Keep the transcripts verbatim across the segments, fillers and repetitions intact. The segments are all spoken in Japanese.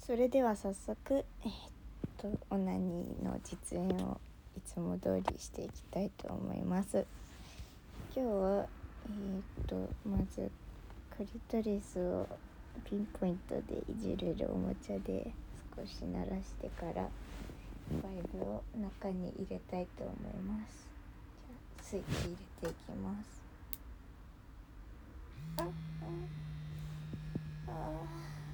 それでは早速、えー、っとオナニーの実演をいつも通りしていきたいと思います。今日は、えー、っとまずクリトリスをピンポイントでいじれるおもちゃで少し鳴らしてからバイブを中に入れたいと思います。じゃあスイッチ入れていきます。あああ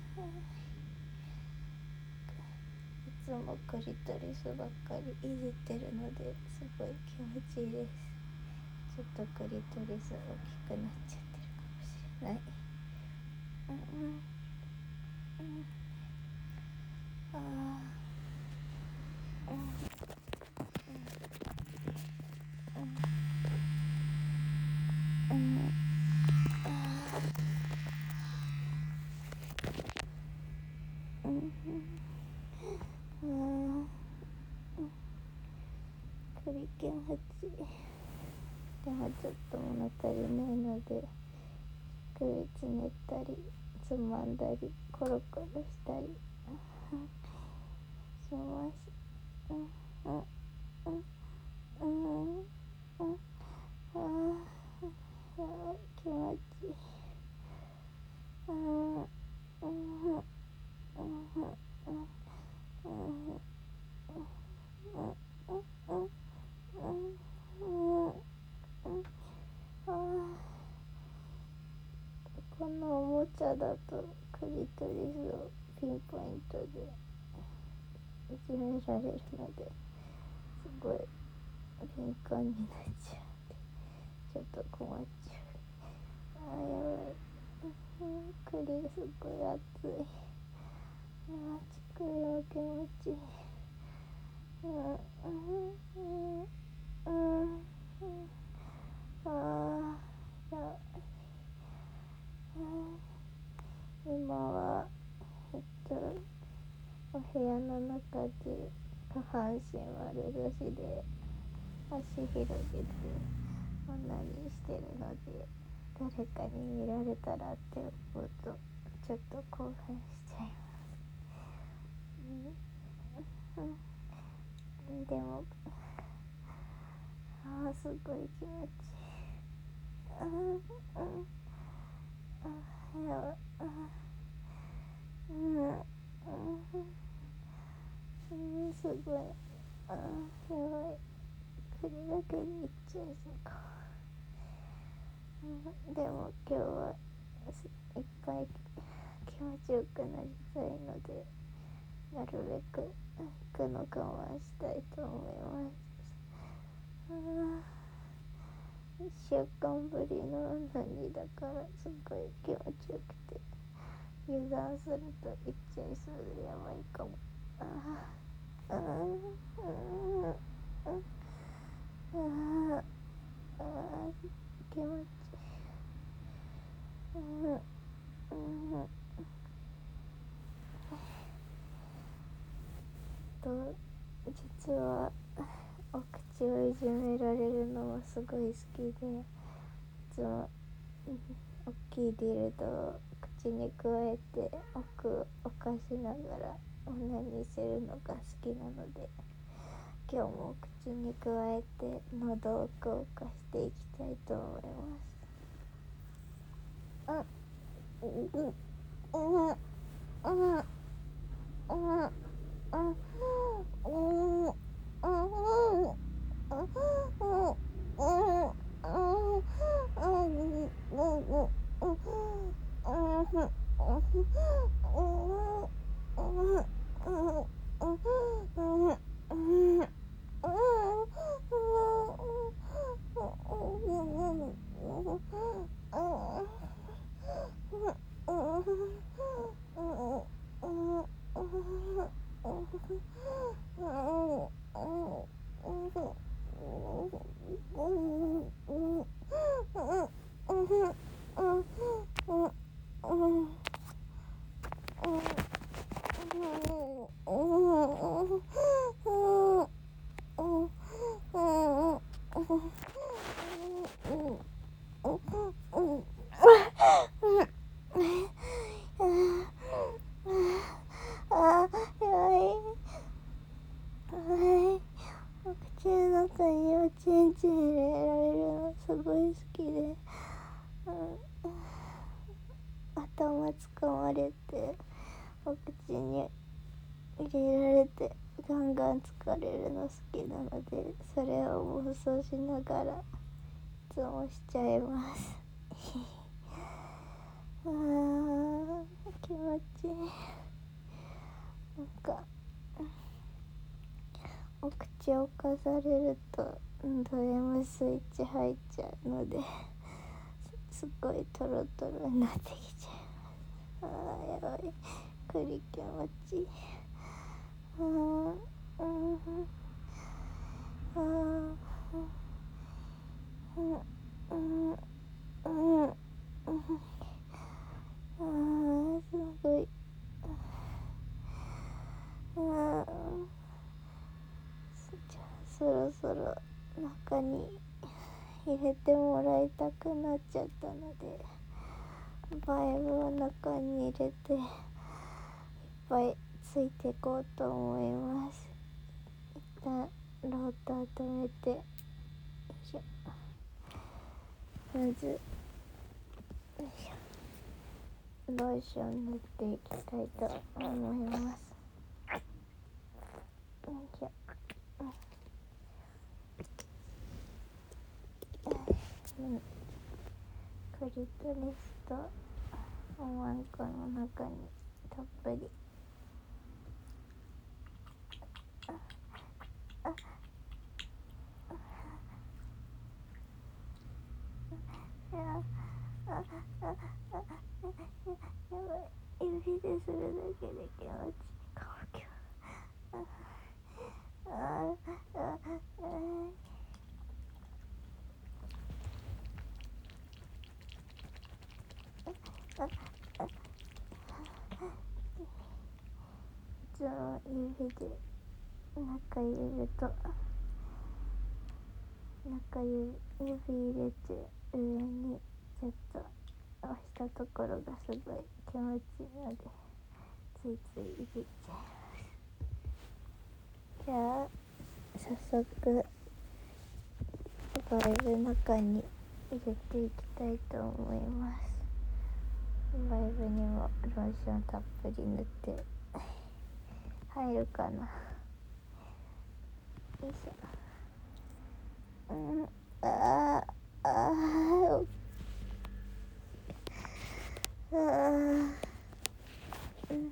いつもクリトリスばっかりいじってるのですごい気持ちいいです。ちょっとクリトリス大きくなっちゃってるかもしれない。うんうんうんあーうんうんうんあーうんうんクリケンはちでもちょっと物足りないのでくりつねったりつまんだりコロコロしたりします。うんうんうんうんうんあーやばい気持ちいい。うんうんうんうんうんこのおもちゃだとクリトリスをピンポイントでいじめられるのですごい敏感になっちゃってちょっと困っちゃう。あーやばい、うん、クリすごい熱い。あーちくよ気持ちいい。うんうんうんうんうんあーやばい。今はえっとお部屋の中で下半身丸出しで足広げてオナニーしてるので誰かに見られたらって思うとちょっと興奮しちゃいます、うんうん、でもあーすごい気持ちいい。うんうんあやばいうんうんうんすごいあやばい首だけにいっちゃいそうか、うん、でも今日はいっぱい気持ちよくなりたいのでなるべく行くの我慢したいと思います。いっしゅうかんぶりのオナニーだからすごい気持ちよくて油断すると行っちゃいそうでやばいかも。ああうんうんうんああ気持ちいい。うんうんと実はお口をいじめられるのもすごい好きでいつも大きいディルドを口にくわえて奥を犯しながらオナニーするのが好きなので今日も口にくわえて喉を奥を犯していきたいと思います。うんうんうんうんうんうんあ口に入れられるのすごい好きで、うん、頭掴まれてお口に入れられてガンガン疲れるの好きなので、それを妄想しながらいつもしちゃいますあー気持ちいい。なんかお口をかされるとド M スイッチ入っちゃうのですっごいトロトロになってきちゃいます。あーやばい、栗気持ちいい。あーうんあーうんうんうんうんあーすごい。あーじゃあそろそろ中に入れてもらいたくなっちゃったので、バイブを中に入れていっぱいついていこうと思います。一旦ローター止めて、よいしょ。まずよいしょ、ローション塗っていきたいと思います。よいしょ。うん、クリトリスとおまんこの中にたっぷりああああああああやばい、指でするだけで気持ちいいかも。今日ああああああいつも指で中指と中指指入れて上にちょっと押したところがすごい気持ちいいのでついついいじっちゃいます。じゃあ早速バイブ中に入れていきたいと思います。バイブにもローションたっぷり塗って入るかな。よいしょ。うん、あーあーあーうん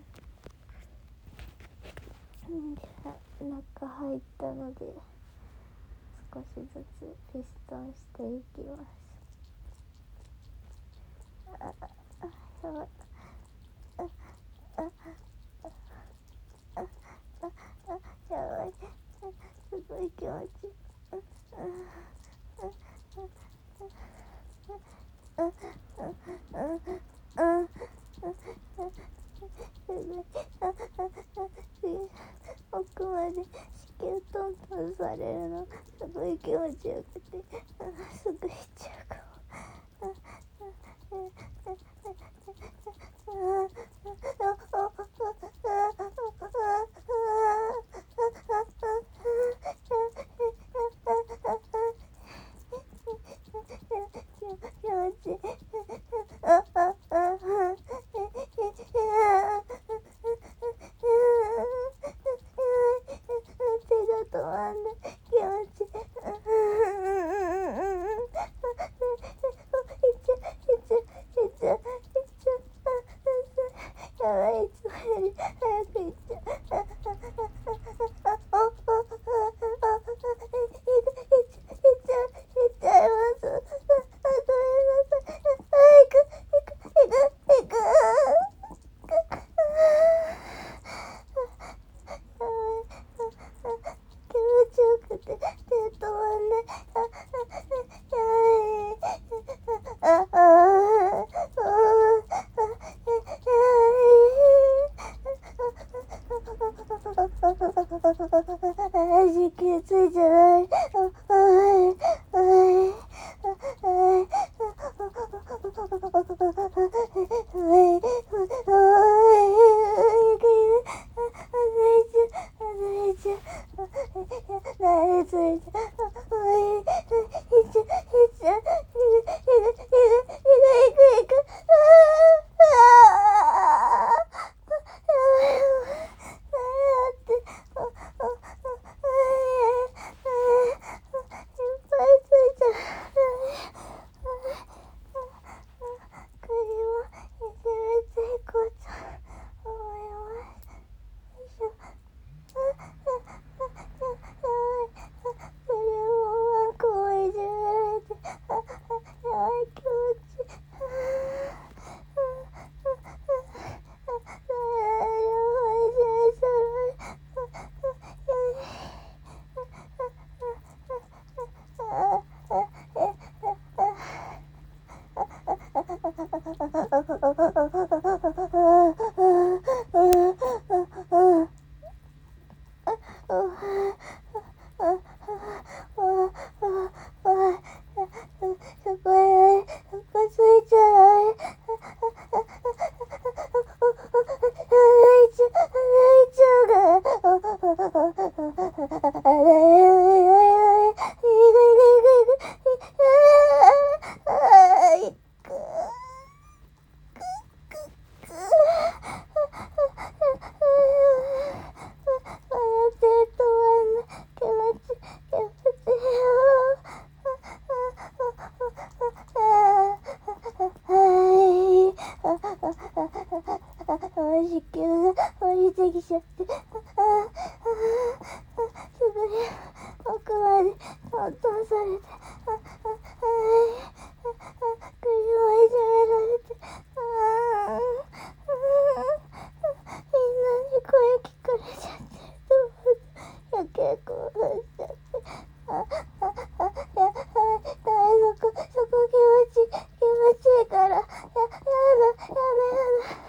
じゃあ中入ったので少しずつピストンしていきます。ああやばい、あああああやばい、すごい気持ちいい。ああああああああ奥まで子宮トントンされるのすごい気持ちよくて、すぐ行っちゃうかも。時給ついてない。ついてあ、子宮が降りてきちゃって、ああ、ああ、すぐに奥までトントンされて、ああ、ああ、首もいじめられて、ああ、ああ、みんなに声聞かれちゃってると思うと、余計興奮しちゃって、ああ、ああ、いや、はい、そこ、そこ気持ちいい、気持ちいいから、や、やだ、やだ、やだ。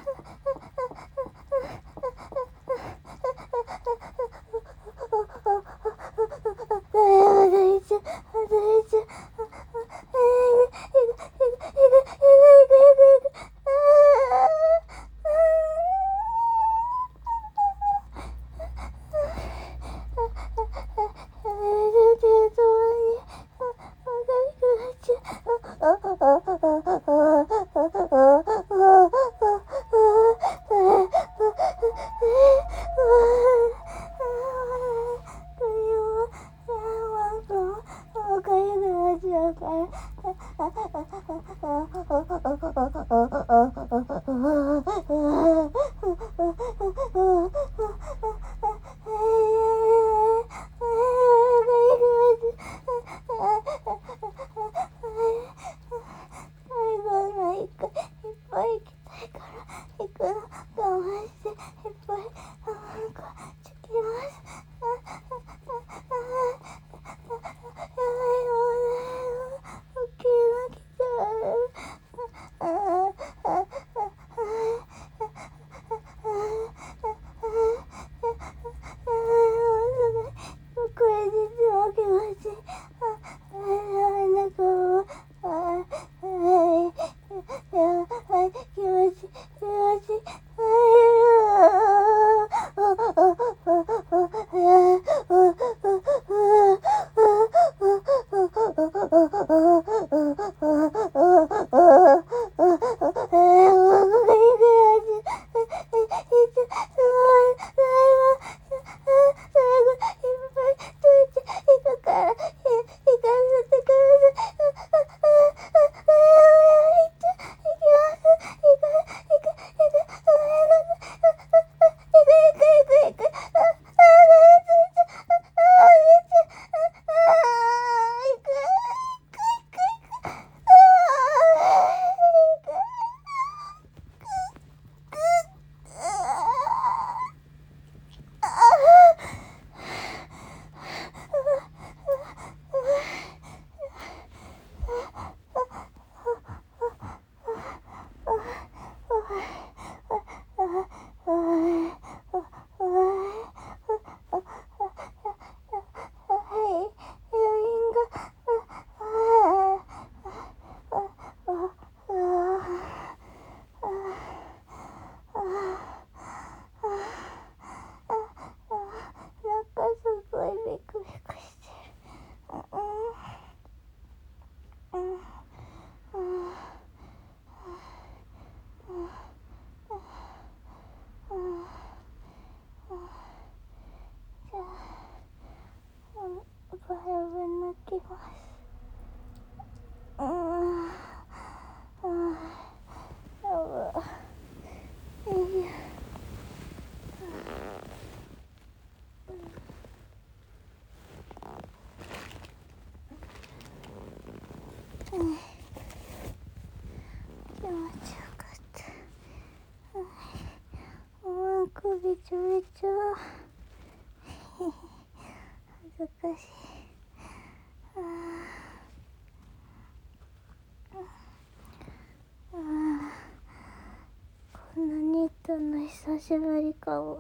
びちょびちょ恥ずかしい。ああ、こんなに行ったの久しぶりかも。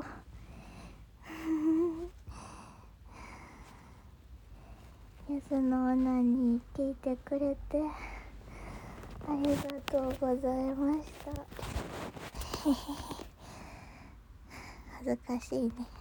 ゆずのオナに聞いてくれてありがとうございました。恥ずかしいね。